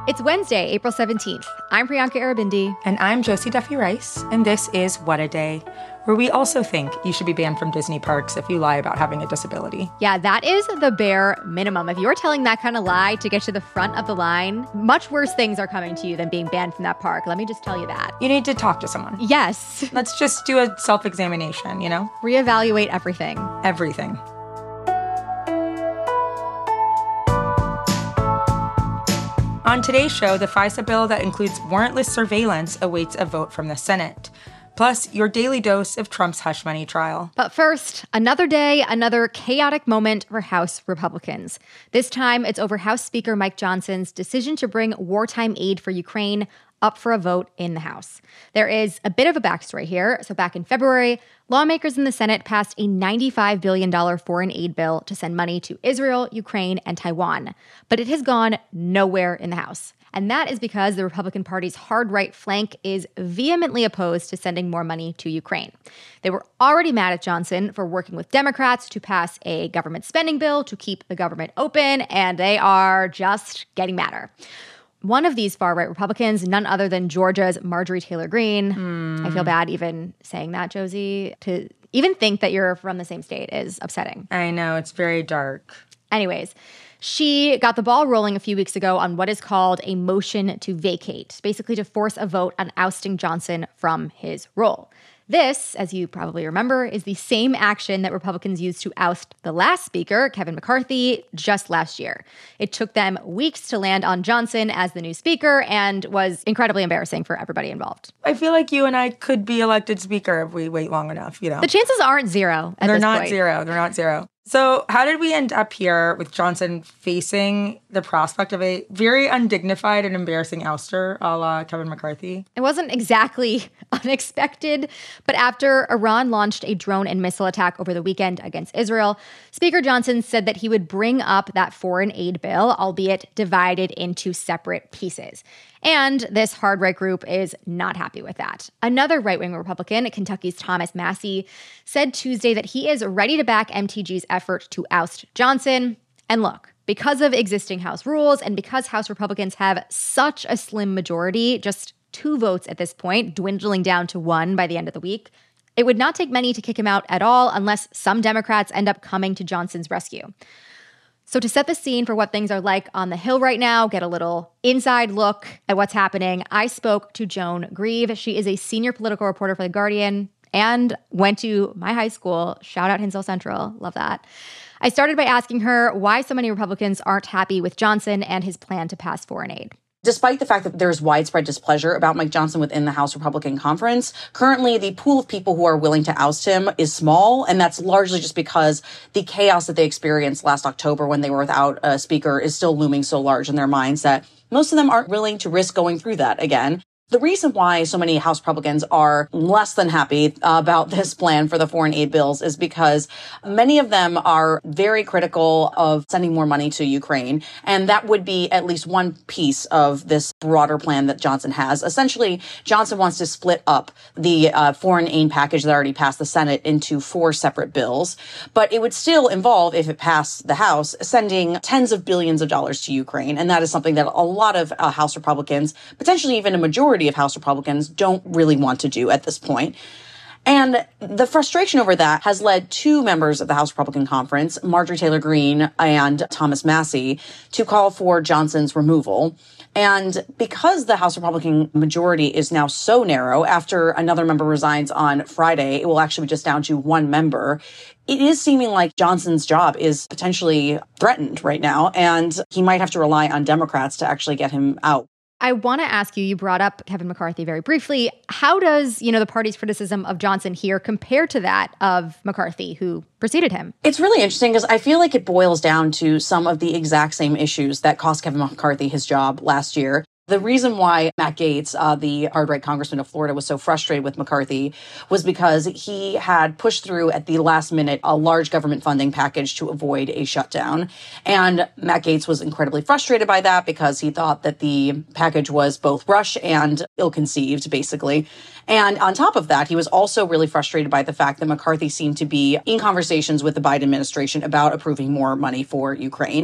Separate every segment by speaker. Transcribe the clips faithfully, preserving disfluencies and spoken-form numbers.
Speaker 1: It's Wednesday, April seventeenth. I'm Priyanka Aribindi.
Speaker 2: And I'm Josie Duffy Rice. And this is What a Day, where we also think you should be banned from Disney parks if you lie about having a disability.
Speaker 1: Yeah, that is the bare minimum. If you're telling that kind of lie to get to the front of the line, much worse things are coming to you than being banned from that park. Let me just tell you that.
Speaker 2: You need to talk to someone.
Speaker 1: Yes.
Speaker 2: Let's just do a self-examination, you know?
Speaker 1: Reevaluate everything.
Speaker 2: Everything. On today's show, the FISA bill that includes warrantless surveillance awaits a vote from the Senate. Plus, your daily dose of Trump's hush money trial.
Speaker 1: But first, another day, another chaotic moment for House Republicans. This time, it's over House Speaker Mike Johnson's decision to bring wartime aid for Ukraine up for a vote in the House. There is a bit of a backstory here. So back in February, lawmakers in the Senate passed a ninety-five billion dollars foreign aid bill to send money to Israel, Ukraine, and Taiwan. But it has gone nowhere in the House. And that is because the Republican Party's hard right flank is vehemently opposed to sending more money to Ukraine. They were already mad at Johnson for working with Democrats to pass a government spending bill to keep the government open, and they are just getting madder. One of these far-right Republicans, none other than Georgia's Marjorie Taylor Greene. Mm. I feel bad even saying that, Josie. To even think that you're from the same state is upsetting.
Speaker 2: I know, it's very dark.
Speaker 1: Anyways, she got the ball rolling a few weeks ago on what is called a motion to vacate, basically to force a vote on ousting Johnson from his role. This, as you probably remember, is the same action that Republicans used to oust the last speaker, Kevin McCarthy, just last year. It took them weeks to land on Johnson as the new speaker and was incredibly embarrassing for everybody involved.
Speaker 2: I feel like you and I could be elected speaker if we wait long enough, you know.
Speaker 1: The chances aren't zero at
Speaker 2: They're
Speaker 1: this
Speaker 2: not
Speaker 1: point.
Speaker 2: zero. They're not zero. So how did we end up here with Johnson facing the prospect of a very undignified and embarrassing ouster a la Kevin McCarthy?
Speaker 1: It wasn't exactly unexpected, but after Iran launched a drone and missile attack over the weekend against Israel, Speaker Johnson said that he would bring up that foreign aid bill, albeit divided into separate pieces. And this hard right group is not happy with that. Another right-wing Republican, Kentucky's Thomas Massie, said Tuesday that he is ready to back M T G's effort to oust Johnson. And look, because of existing House rules and because House Republicans have such a slim majority, just two votes at this point, dwindling down to one by the end of the week, it would not take many to kick him out at all unless some Democrats end up coming to Johnson's rescue. So to set the scene for what things are like on the Hill right now, get a little inside look at what's happening, I spoke to Joan Grieve. She is a senior political reporter for The Guardian and went to my high school. Shout out Hinsdale Central. Love that. I started by asking her why so many Republicans aren't happy with Johnson and his plan to pass foreign aid.
Speaker 3: Despite the fact that there's widespread displeasure about Mike Johnson within the House Republican Conference, currently the pool of people who are willing to oust him is small, and that's largely just because the chaos that they experienced last October when they were without a speaker is still looming so large in their minds that most of them aren't willing to risk going through that again. The reason why so many House Republicans are less than happy about this plan for the foreign aid bills is because many of them are very critical of sending more money to Ukraine. And that would be at least one piece of this broader plan that Johnson has. Essentially, Johnson wants to split up the uh, foreign aid package that already passed the Senate into four separate bills. But it would still involve, if it passed the House, sending tens of billions of dollars to Ukraine. And that is something that a lot of uh, House Republicans, potentially even a majority of House Republicans, don't really want to do at this point. And the frustration over that has led two members of the House Republican Conference, Marjorie Taylor Greene and Thomas Massie, to call for Johnson's removal. And because the House Republican majority is now so narrow, after another member resigns on Friday, it will actually be just down to one member. It is seeming like Johnson's job is potentially threatened right now, and he might have to rely on Democrats to actually get him out.
Speaker 1: I want to ask you, you brought up Kevin McCarthy very briefly. How does, you know, the party's criticism of Johnson here compare to that of McCarthy, who preceded him?
Speaker 3: It's really interesting because I feel like it boils down to some of the exact same issues that cost Kevin McCarthy his job last year. The reason why Matt Gaetz, uh, the hard-right congressman of Florida, was so frustrated with McCarthy was because he had pushed through at the last minute a large government funding package to avoid a shutdown. And Matt Gaetz was incredibly frustrated by that because he thought that the package was both rushed and ill-conceived, basically. And on top of that, he was also really frustrated by the fact that McCarthy seemed to be in conversations with the Biden administration about approving more money for Ukraine.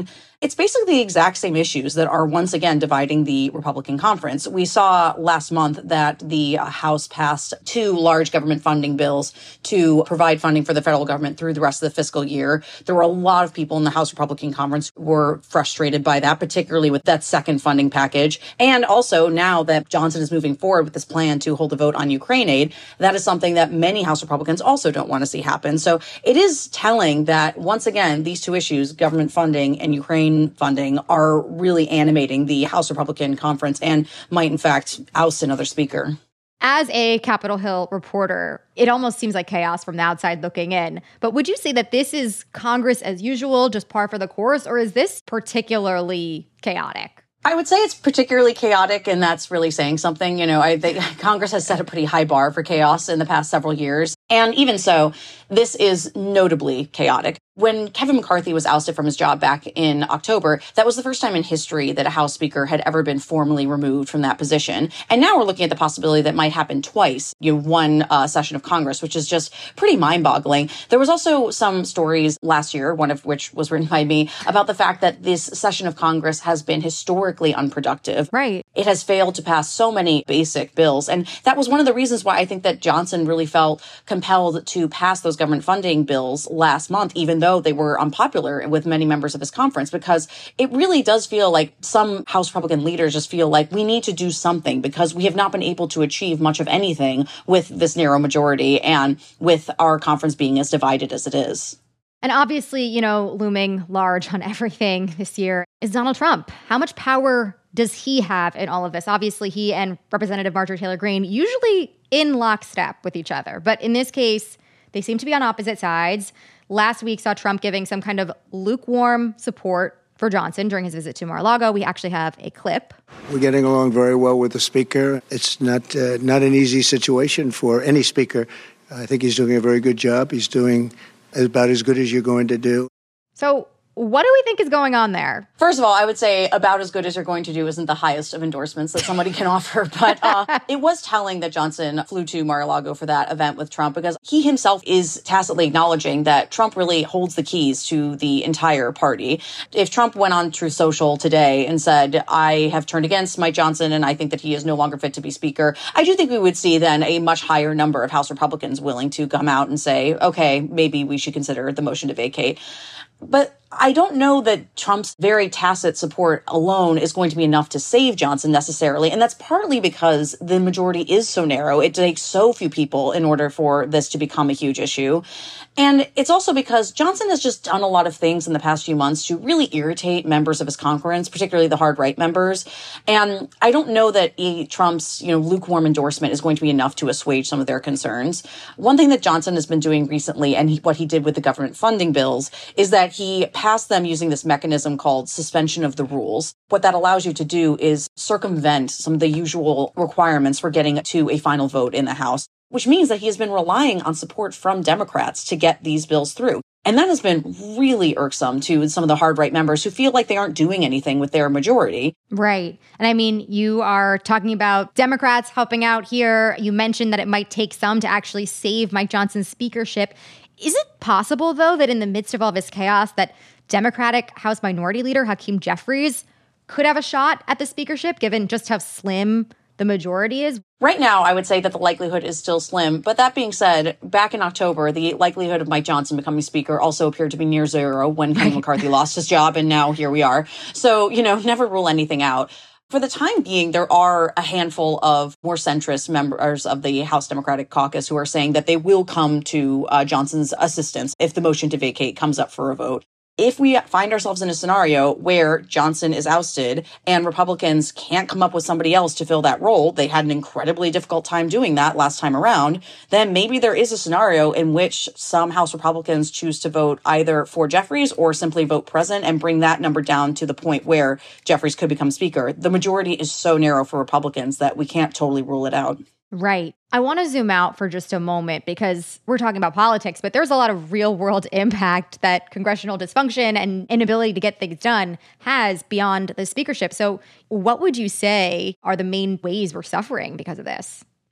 Speaker 3: It's basically the exact same issues that are once again dividing the Republican conference. We saw last month that the House passed two large government funding bills to provide funding for the federal government through the rest of the fiscal year. There were a lot of people in the House Republican conference who were frustrated by that, particularly with that second funding package. And also now that Johnson is moving forward with this plan to hold a vote on Ukraine aid, that is something that many House Republicans also don't want to see happen. So it is telling that once again, these two issues, government funding and Ukraine funding, are really animating the House Republican conference and might, in fact, oust another speaker.
Speaker 1: As a Capitol Hill reporter, it almost seems like chaos from the outside looking in. But would you say that this is Congress as usual, just par for the course, or is this particularly chaotic?
Speaker 3: I would say it's particularly chaotic, and that's really saying something. You know, I think Congress has set a pretty high bar for chaos in the past several years. And even so, this is notably chaotic. When Kevin McCarthy was ousted from his job back in October, that was the first time in history that a House Speaker had ever been formally removed from that position. And now we're looking at the possibility that might happen twice, you know, one uh, session of Congress, which is just pretty mind-boggling. There was also some stories last year, one of which was written by me, about the fact that this session of Congress has been historically unproductive.
Speaker 1: Right.
Speaker 3: It has failed to pass so many basic bills. And that was one of the reasons why I think that Johnson really felt compelled to pass those government funding bills last month, even though they were unpopular with many members of his conference, because it really does feel like some House Republican leaders just feel like we need to do something because we have not been able to achieve much of anything with this narrow majority and with our conference being as divided as it is.
Speaker 1: And obviously, you know, looming large on everything this year is Donald Trump. How much power does he have in all of this? Obviously, he and Representative Marjorie Taylor Greene usually in lockstep with each other. But in this case, they seem to be on opposite sides. Last week saw Trump giving some kind of lukewarm support for Johnson during his visit to Mar-a-Lago. We actually have a clip.
Speaker 4: We're getting along very well with the speaker. It's not uh, not an easy situation for any speaker. I think he's doing a very good job. He's doing about as good as you're going to do.
Speaker 1: So what do we think is going on there?
Speaker 3: First of all, I would say about as good as you're going to do isn't the highest of endorsements that somebody can offer. But uh, it was telling that Johnson flew to Mar-a-Lago for that event with Trump, because he himself is tacitly acknowledging that Trump really holds the keys to the entire party. If Trump went on Truth Social today and said, I have turned against Mike Johnson and I think that he is no longer fit to be speaker, I do think we would see then a much higher number of House Republicans willing to come out and say, okay, maybe we should consider the motion to vacate. But I don't know that Trump's very tacit support alone is going to be enough to save Johnson necessarily. And that's partly because the majority is so narrow. It takes so few people in order for this to become a huge issue. And it's also because Johnson has just done a lot of things in the past few months to really irritate members of his conference, particularly the hard right members. And I don't know that he, Trump's, you know, lukewarm endorsement is going to be enough to assuage some of their concerns. One thing that Johnson has been doing recently, and he, what he did with the government funding bills, is that he passed them using this mechanism called suspension of the rules. What that allows you to do is circumvent some of the usual requirements for getting to a final vote in the House, which means that he has been relying on support from Democrats to get these bills through. And that has been really irksome to some of the hard right members who feel like they aren't doing anything with their majority.
Speaker 1: Right. And I mean, you are talking about Democrats helping out here. You mentioned that it might take some to actually save Mike Johnson's speakership. Is it possible, though, that in the midst of all this chaos, that Democratic House Minority Leader Hakeem Jeffries could have a shot at the speakership, given just how slim the majority is?
Speaker 3: Right now, I would say that the likelihood is still slim. But that being said, back in October, the likelihood of Mike Johnson becoming speaker also appeared to be near zero when Kevin McCarthy lost his job. And now here we are. So, you know, never rule anything out. For the time being, there are a handful of more centrist members of the House Democratic Caucus who are saying that they will come to uh, Johnson's assistance if the motion to vacate comes up for a vote. If we find ourselves in a scenario where Johnson is ousted and Republicans can't come up with somebody else to fill that role, they had an incredibly difficult time doing that last time around, then maybe there is a scenario in which some House Republicans choose to vote either for Jeffries or simply vote present and bring that number down to the point where Jeffries could become speaker. The majority is so narrow for Republicans that we can't totally rule it out.
Speaker 1: Right. I want to zoom out for just a moment because we're talking about politics, but there's a lot of real world impact that congressional dysfunction and inability to get things done has beyond the speakership. So what would you say are the main ways we're suffering because of this?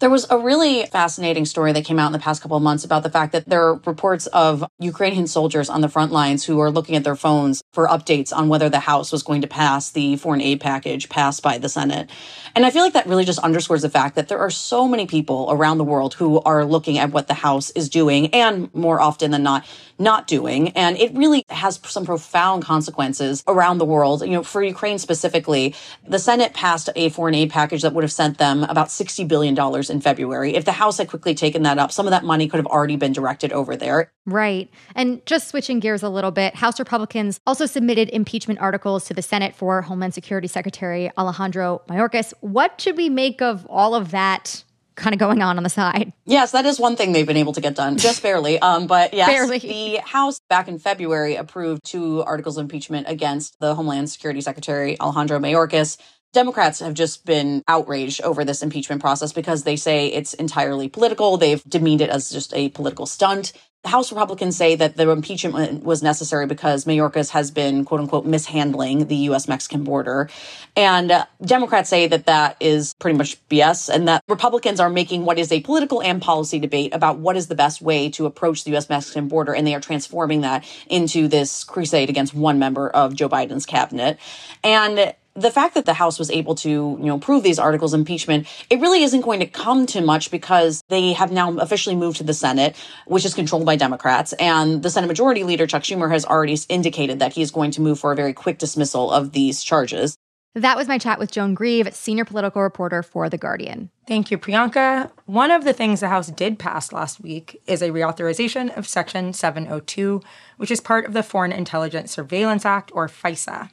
Speaker 3: There was a really fascinating story that came out in the past couple of months about the fact that there are reports of Ukrainian soldiers on the front lines who are looking at their phones for updates on whether the House was going to pass the foreign aid package passed by the Senate. And I feel like that really just underscores the fact that there are so many people around the world who are looking at what the House is doing and more often than not, not doing. And it really has some profound consequences around the world. You know, for Ukraine specifically, the Senate passed a foreign aid package that would have sent them about sixty billion dollars in February. If the House had quickly taken that up, some of that money could have already been directed over there.
Speaker 1: Right. And just switching gears a little bit, House Republicans also submitted impeachment articles to the Senate for Homeland Security Secretary Alejandro Mayorkas. What should we make of all of that kind of going on on the side?
Speaker 3: Yes, that is one thing they've been able to get done, just barely. Um, but yes,
Speaker 1: barely.
Speaker 3: The House back in February approved two articles of impeachment against the Homeland Security Secretary Alejandro Mayorkas. Democrats have just been outraged over this impeachment process because they say it's entirely political. They've demeaned it as just a political stunt. The House Republicans say that the impeachment was necessary because Mayorkas has been, quote unquote, mishandling the U S Mexican border. And uh, Democrats say that that is pretty much B S and that Republicans are making what is a political and policy debate about what is the best way to approach the U S Mexican border. And they are transforming that into this crusade against one member of Joe Biden's cabinet. And the fact that the House was able to, you know, approve these articles of impeachment, it really isn't going to come to much because they have now officially moved to the Senate, which is controlled by Democrats. And the Senate Majority Leader, Chuck Schumer, has already indicated that he is going to move for a very quick dismissal of these charges.
Speaker 1: That was my chat with Joan Grieve, senior political reporter for The Guardian.
Speaker 2: Thank you, Priyanka. One of the things the House did pass last week is a reauthorization of Section seven oh two, which is part of the Foreign Intelligence Surveillance Act, or FISA.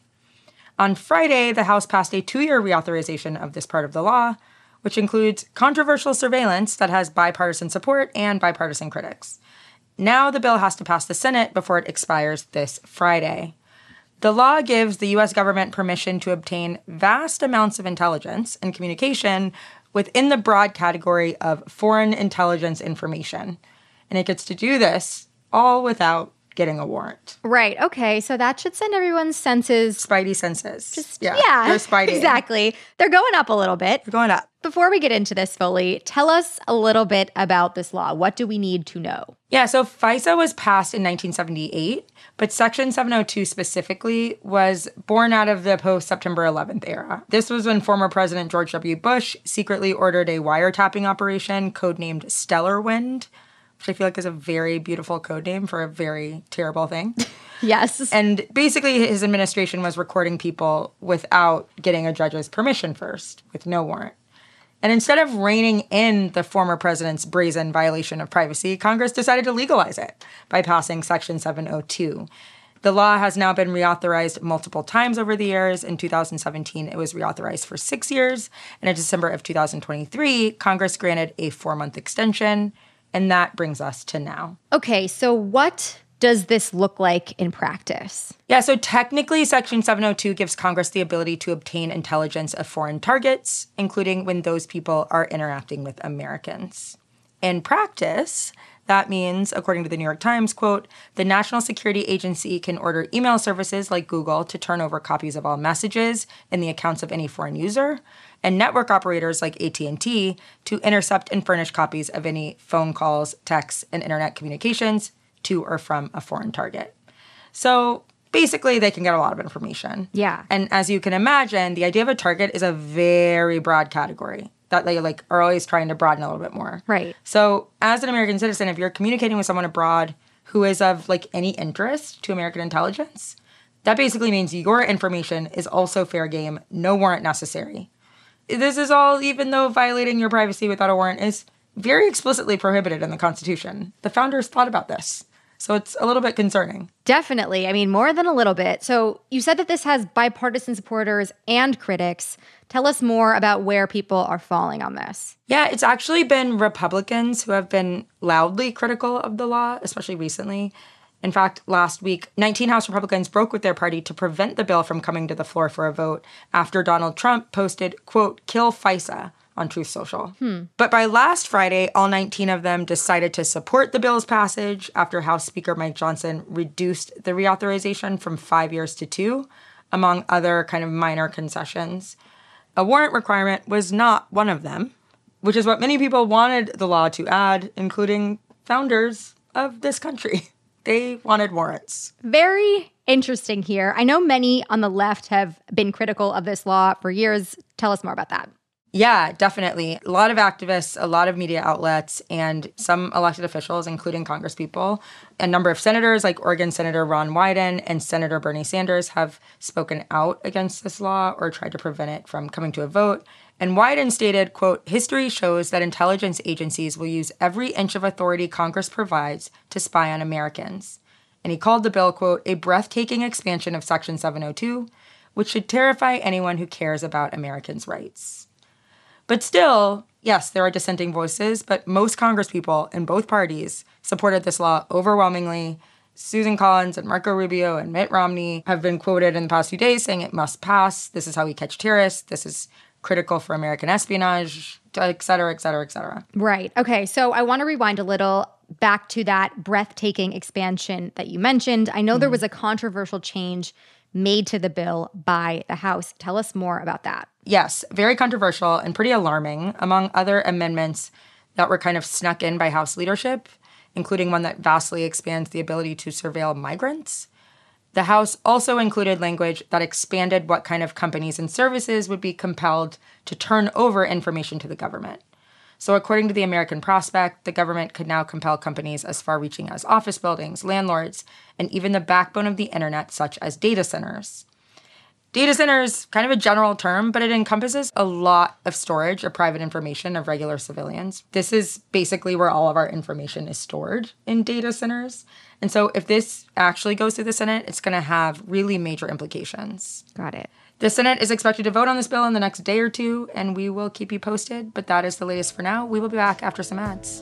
Speaker 2: On Friday, the House passed a two-year reauthorization of this part of the law, which includes controversial surveillance that has bipartisan support and bipartisan critics. Now the bill has to pass the Senate before it expires this Friday. The law gives the U S government permission to obtain vast amounts of intelligence and communication within the broad category of foreign intelligence information. And it gets to do this all without getting a warrant.
Speaker 1: Right. Okay. So that should send everyone's senses.
Speaker 2: Spidey senses.
Speaker 1: Just,
Speaker 2: yeah.
Speaker 1: yeah.
Speaker 2: They're Spidey.
Speaker 1: Exactly. They're going up a little bit.
Speaker 2: They're going up.
Speaker 1: Before we get into this fully, tell us a little bit about this law. What do we need to know?
Speaker 2: Yeah. So FISA was passed in nineteen seventy-eight, but Section seven oh two specifically was born out of the post-September eleventh era. This was when former President George W. Bush secretly ordered a wiretapping operation codenamed Stellar Wind, which I feel like is a very beautiful code name for a very terrible thing.
Speaker 1: Yes.
Speaker 2: And basically his administration was recording people without getting a judge's permission first, with no warrant. And instead of reining in the former president's brazen violation of privacy, Congress decided to legalize it by passing Section seven oh two. The law has now been reauthorized multiple times over the years. In two thousand seventeen, it was reauthorized for six years. And in December of two thousand twenty-three, Congress granted a four-month extension. And that brings us to now.
Speaker 1: Okay, so what does this look like in practice?
Speaker 2: Yeah, so technically, Section seven oh two gives Congress the ability to obtain intelligence of foreign targets, including when those people are interacting with Americans. In practice, that means, according to the New York Times, quote, the National Security Agency can order email services like Google to turn over copies of all messages in the accounts of any foreign user, and network operators like A T and T to intercept and furnish copies of any phone calls, texts, and internet communications to or from a foreign target. So basically, they can get a lot of information.
Speaker 1: Yeah.
Speaker 2: And as you can imagine, the idea of a target is a very broad category that they like are always trying to broaden a little bit more.
Speaker 1: Right.
Speaker 2: So as an American citizen, if you're communicating with someone abroad who is of like any interest to American intelligence, that basically means your information is also fair game, no warrant necessary. This is all even though violating your privacy without a warrant is very explicitly prohibited in the Constitution. The founders thought about this. So it's a little bit concerning.
Speaker 1: Definitely. I mean, more than a little bit. So you said that this has bipartisan supporters and critics. Tell us more about where people are falling on this.
Speaker 2: Yeah, it's actually been Republicans who have been loudly critical of the law, especially recently. In fact, last week, nineteen House Republicans broke with their party to prevent the bill from coming to the floor for a vote after Donald Trump posted, quote, kill FISA on Truth Social. Hmm. But by last Friday, all nineteen of them decided to support the bill's passage after House Speaker Mike Johnson reduced the reauthorization from five years to two, among other kind of minor concessions. A warrant requirement was not one of them, which is what many people wanted the law to add, including founders of this country. They wanted warrants.
Speaker 1: Very interesting here. I know many on the left have been critical of this law for years. Tell us more about that.
Speaker 2: Yeah, definitely. A lot of activists, a lot of media outlets, and some elected officials, including congresspeople. A number of senators, like Oregon Senator Ron Wyden and Senator Bernie Sanders, have spoken out against this law or tried to prevent it from coming to a vote. And Wyden stated, quote, "History shows that intelligence agencies will use every inch of authority Congress provides to spy on Americans." And he called the bill, quote, "a breathtaking expansion of Section seven oh two, which should terrify anyone who cares about Americans' rights." But still, yes, there are dissenting voices, but most congresspeople in both parties supported this law overwhelmingly. Susan Collins and Marco Rubio and Mitt Romney have been quoted in the past few days saying it must pass. This is how we catch terrorists. This is critical for American espionage, et cetera, et cetera, et cetera.
Speaker 1: Right. Okay. So I want to rewind a little back to that breathtaking expansion that you mentioned. I know mm-hmm. there was a controversial change made to the bill by the House. Tell us more about that.
Speaker 2: Yes, very controversial and pretty alarming. Among other amendments that were kind of snuck in by House leadership, including one that vastly expands the ability to surveil migrants. The House also included language that expanded what kind of companies and services would be compelled to turn over information to the government. So according to the American Prospect, the government could now compel companies as far-reaching as office buildings, landlords, and even the backbone of the internet, such as data centers. Data centers, kind of a general term, but it encompasses a lot of storage of private information of regular civilians. This is basically where all of our information is stored, in data centers. And so if this actually goes through the Senate, it's going to have really major implications.
Speaker 1: Got it.
Speaker 2: The Senate is expected to vote on this bill in the next day or two, and we will keep you posted. But that is the latest for now. We will be back after some ads.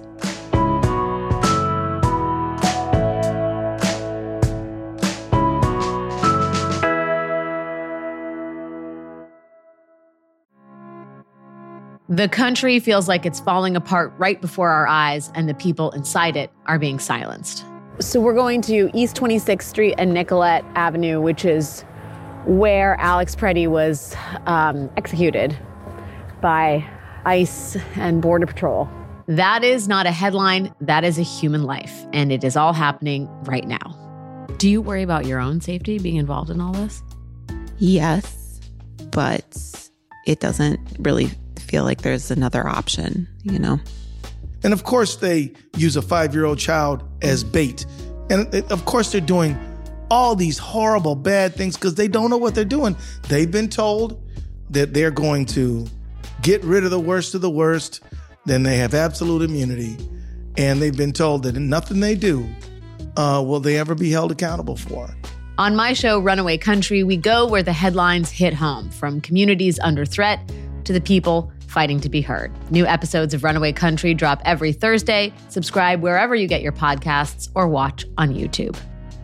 Speaker 5: The country feels like it's falling apart right before our eyes, and the people inside it are being silenced.
Speaker 6: So we're going to East twenty-sixth Street and Nicollet Avenue, which is where Alex Preddy was um, executed by ICE and Border Patrol.
Speaker 5: That is not a headline. That is a human life, and it is all happening right now. Do you worry about your own safety being involved in all this?
Speaker 7: Yes, but it doesn't really feel like there's another option, you know?
Speaker 8: And of course, they use a five-year-old child as bait. And of course, they're doing all these horrible, bad things because they don't know what they're doing. They've been told that they're going to get rid of the worst of the worst, then they have absolute immunity. And they've been told that nothing they do uh, will they ever be held accountable for.
Speaker 5: On my show, Runaway Country, we go where the headlines hit home, from communities under threat to the people fighting to be heard. New episodes of Runaway Country drop every Thursday. Subscribe wherever you get your podcasts or watch on YouTube.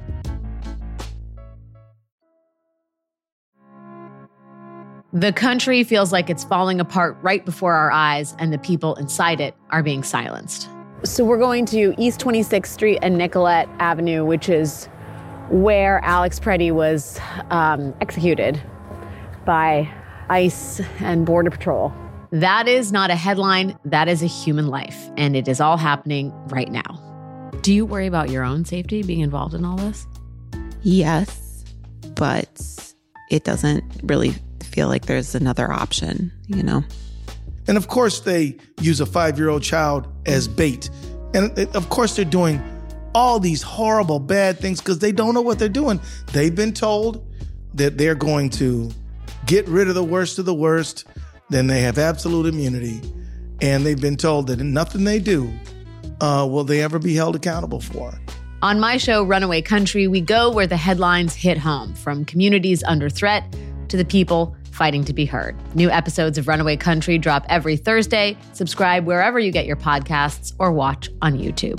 Speaker 5: The country feels like it's falling apart right before our eyes, and the people inside it are being silenced.
Speaker 6: So we're going to East twenty-sixth Street and Nicollet Avenue, which is where Alex Preddy was um, executed by ICE and Border Patrol.
Speaker 5: That is not a headline. That is a human life, and it is all happening right now. Do you worry about your own safety being involved in all this?
Speaker 7: Yes, but it doesn't really feel like there's another option, you know?
Speaker 8: And of course, they use a five-year-old child as bait. And of course, they're doing all these horrible, bad things because they don't know what they're doing. They've been told that they're going to get rid of the worst of the worst, then they have absolute immunity. And they've been told that nothing they do uh, will they ever be held accountable for.
Speaker 5: On my show, Runaway Country, we go where the headlines hit home, from communities under threat to the people fighting to be heard. New episodes of Runaway Country drop every Thursday. Subscribe wherever you get your podcasts or watch on YouTube.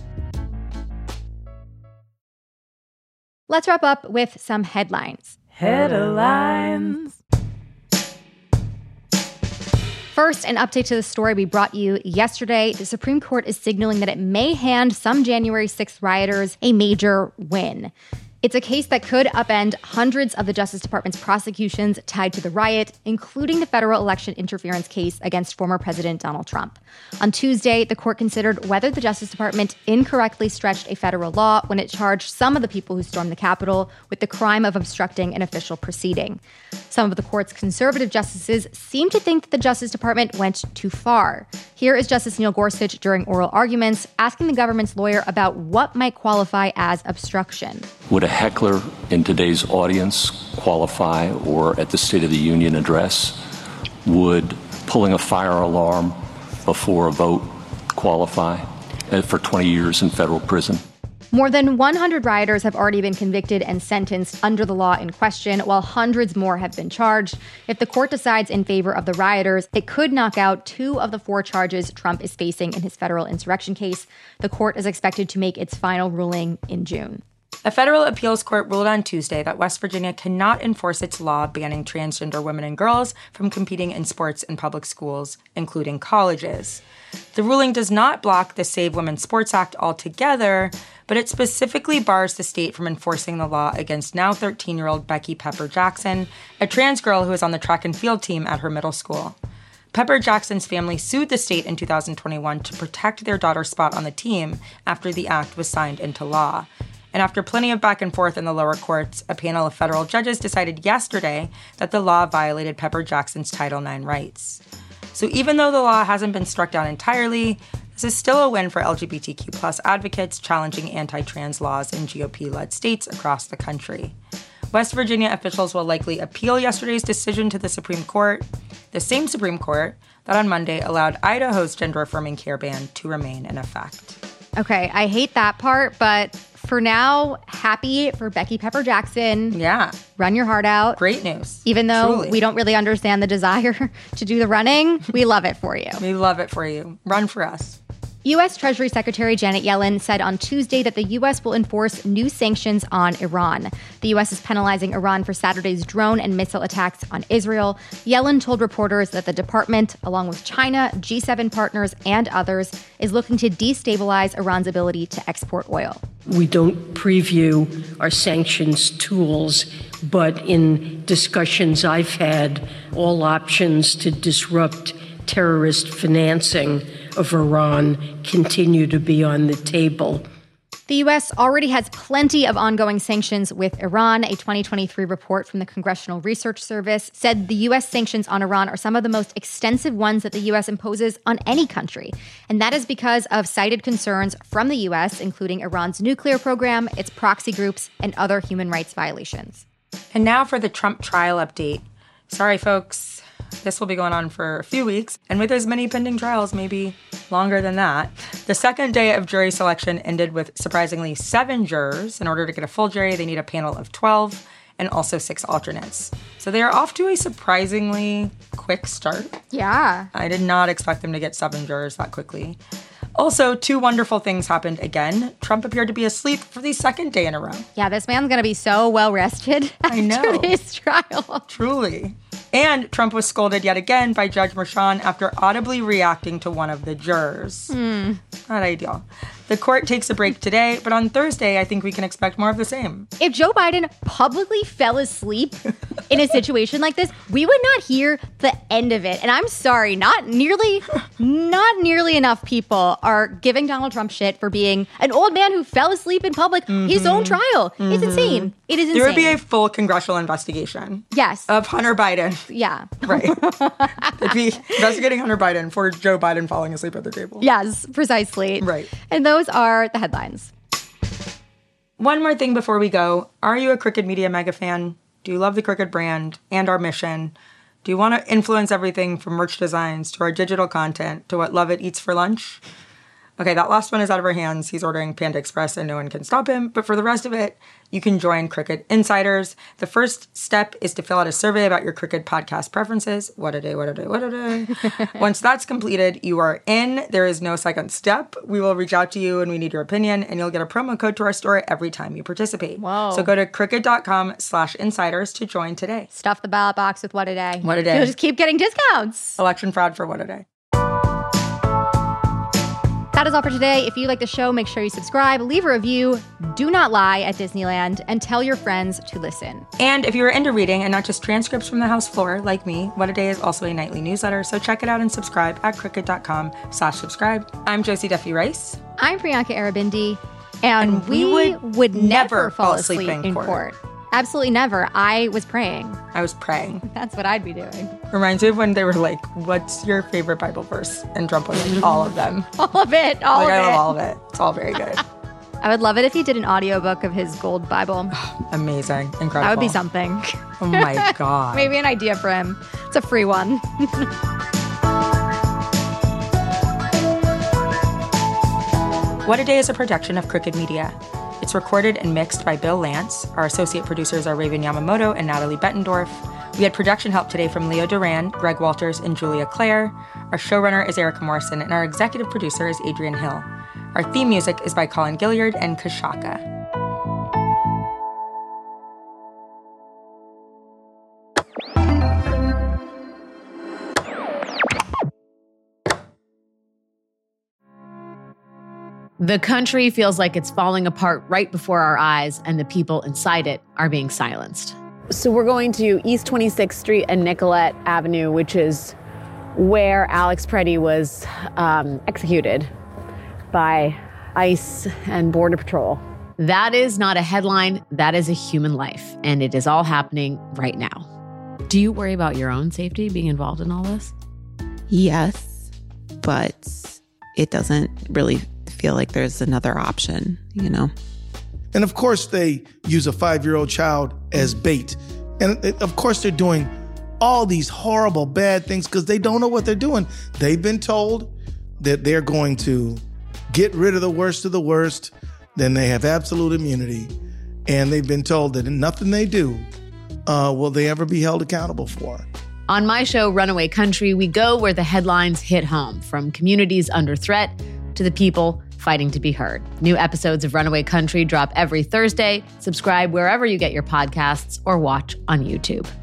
Speaker 1: Let's wrap up with some headlines.
Speaker 9: Headlines.
Speaker 1: First, an update to the story we brought you yesterday. The Supreme Court is signaling that it may hand some January sixth rioters a major win. It's a case that could upend hundreds of the Justice Department's prosecutions tied to the riot, including the federal election interference case against former President Donald Trump. On Tuesday, the court considered whether the Justice Department incorrectly stretched a federal law when it charged some of the people who stormed the Capitol with the crime of obstructing an official proceeding. Some of the court's conservative justices seem to think that the Justice Department went too far. Here is Justice Neil Gorsuch during oral arguments, asking the government's lawyer about what might qualify as obstruction.
Speaker 10: Would a heckler in today's audience qualify, or at the State of the Union address? Would pulling a fire alarm before a vote qualify for twenty years in federal prison?
Speaker 1: More than one hundred rioters have already been convicted and sentenced under the law in question, while hundreds more have been charged. If the court decides in favor of the rioters, it could knock out two of the four charges Trump is facing in his federal insurrection case. The court is expected to make its final ruling in June.
Speaker 2: A federal appeals court ruled on Tuesday that West Virginia cannot enforce its law banning transgender women and girls from competing in sports in public schools, including colleges. The ruling does not block the Save Women's Sports Act altogether, but it specifically bars the state from enforcing the law against now thirteen-year-old Becky Pepper Jackson, a trans girl who is on the track and field team at her middle school. Pepper Jackson's family sued the state in two thousand twenty-one to protect their daughter's spot on the team after the act was signed into law. And after plenty of back and forth in the lower courts, a panel of federal judges decided yesterday that the law violated Pepper Jackson's Title nine rights. So even though the law hasn't been struck down entirely, this is still a win for L G B T Q plus advocates challenging anti-trans laws in G O P-led states across the country. West Virginia officials will likely appeal yesterday's decision to the Supreme Court, the same Supreme Court that on Monday allowed Idaho's gender-affirming care ban to remain in effect.
Speaker 1: Okay, I hate that part, but for now, happy for Becky Pepper Jackson.
Speaker 2: Yeah.
Speaker 1: Run your heart out.
Speaker 2: Great news.
Speaker 1: Even though
Speaker 2: Truly.
Speaker 1: we don't really understand the desire to do the running, we love it for you.
Speaker 2: We love it for you. Run for us.
Speaker 1: U S Treasury Secretary Janet Yellen said on Tuesday that the U S will enforce new sanctions on Iran. The U S is penalizing Iran for Saturday's drone and missile attacks on Israel. Yellen told reporters that the department, along with China, G seven partners, and others, is looking to destabilize Iran's ability to export oil.
Speaker 11: We don't preview our sanctions tools, but in discussions I've had, all options to disrupt terrorist financing of Iran continue to be on the table.
Speaker 1: The U S already has plenty of ongoing sanctions with Iran. A twenty twenty-three report from the Congressional Research Service said the U S sanctions on Iran are some of the most extensive ones that the U S imposes on any country. And that is because of cited concerns from the U S, including Iran's nuclear program, its proxy groups, and other human rights violations.
Speaker 2: And now for the Trump trial update. Sorry, folks. This will be going on for a few weeks, and with as many pending trials, maybe longer than that. The second day of jury selection ended with surprisingly seven jurors. In order to get a full jury, they need a panel of twelve and also six alternates. So they are off to a surprisingly quick start.
Speaker 1: Yeah.
Speaker 2: I did not expect them to get seven jurors that quickly. Also, two wonderful things happened again. Trump appeared to be asleep for the second day in a row.
Speaker 1: Yeah, this man's going to be so well rested after
Speaker 2: I know.
Speaker 1: his trial.
Speaker 2: Truly. And Trump was scolded yet again by Judge Merchan after audibly reacting to one of the jurors.
Speaker 1: Mm.
Speaker 2: Not ideal. The court takes a break today, but on Thursday, I think we can expect more of the same.
Speaker 1: If Joe Biden publicly fell asleep in a situation like this, we would not hear the end of it. And I'm sorry, not nearly, not nearly enough people are giving Donald Trump shit for being an old man who fell asleep in public, mm-hmm. his own trial. Mm-hmm. It's insane. It is insane.
Speaker 2: There would be a full congressional investigation.
Speaker 1: Yes.
Speaker 2: Of Hunter Biden.
Speaker 1: Yeah.
Speaker 2: Right. They'd be investigating Hunter Biden for Joe Biden falling asleep at the table.
Speaker 1: Yes, precisely.
Speaker 2: Right.
Speaker 1: And those are the headlines.
Speaker 2: One more thing before we go. Are you a Crooked Media mega fan? Do you love the Crooked brand and our mission? Do you want to influence everything from merch designs to our digital content to what Lovett eats for lunch? Okay, that last one is out of our hands. He's ordering Panda Express and no one can stop him. But for the rest of it, you can join Crooked Insiders. The first step is to fill out a survey about your Crooked podcast preferences. What a day, what a day, what a day. Once that's completed, you are in. There is no second step. We will reach out to you and we need your opinion, and you'll get a promo code to our store every time you participate.
Speaker 1: Whoa.
Speaker 2: So go to crooked.com slash insiders to join today.
Speaker 1: Stuff the ballot box with What a Day.
Speaker 2: What a day.
Speaker 1: You'll just keep getting discounts.
Speaker 2: Election fraud for What a Day.
Speaker 1: That is all for today. If you like the show, make sure you subscribe, leave a review, do not lie at Disneyland, and tell your friends to listen.
Speaker 2: And if you are into reading and not just transcripts from the house floor, like me, What a Day is also a nightly newsletter, so check it out and subscribe at crooked.com slash subscribe. I'm Josie Duffy Rice.
Speaker 1: I'm Priyanka Arabindi, and,
Speaker 2: And
Speaker 1: we,
Speaker 2: we
Speaker 1: would,
Speaker 2: would
Speaker 1: never,
Speaker 2: never
Speaker 1: fall
Speaker 2: fall
Speaker 1: asleep,
Speaker 2: asleep in
Speaker 1: in
Speaker 2: court.
Speaker 1: court. Absolutely never. I was praying.
Speaker 2: I was praying.
Speaker 1: That's what I'd be doing.
Speaker 2: Reminds me of when they were like, what's your favorite Bible verse? And Trump was like, all of them.
Speaker 1: All of it. All
Speaker 2: like,
Speaker 1: of
Speaker 2: I
Speaker 1: it.
Speaker 2: love all of it. It's all very good.
Speaker 1: I would love it if he did an audiobook of his gold Bible.
Speaker 2: Amazing. Incredible.
Speaker 1: That would be something.
Speaker 2: Oh my God.
Speaker 1: Maybe an idea for him. It's a free one.
Speaker 2: What a Day is a production of Crooked Media. It's recorded and mixed by Bill Lance. Our associate producers are Raven Yamamoto and Natalie Bettendorf. We had production help today from Leo Duran, Greg Walters, and Julia Clare. Our showrunner is Erica Morrison, and our executive producer is Adrian Hill. Our theme music is by Colin Gilliard and Kashaka.
Speaker 5: The country feels like it's falling apart right before our eyes, and the people inside it are being silenced.
Speaker 6: So we're going to East twenty-sixth Street and Nicollet Avenue, which is where Alex Preddy was um, executed by ICE and Border Patrol.
Speaker 5: That is not a headline. That is a human life, and it is all happening right now. Do you worry about your own safety being involved in all this?
Speaker 7: Yes, but it doesn't really feel like there's another option, you know?
Speaker 8: And of course, they use a five-year-old child as bait. And it, of course, they're doing all these horrible, bad things because they don't know what they're doing. They've been told that they're going to get rid of the worst of the worst, then they have absolute immunity. And they've been told that nothing they do uh, will they ever be held accountable for.
Speaker 5: On my show, Runaway Country, we go where the headlines hit home, from communities under threat to the people fighting to be heard. New episodes of Runaway Country drop every Thursday. Subscribe wherever you get your podcasts or watch on YouTube.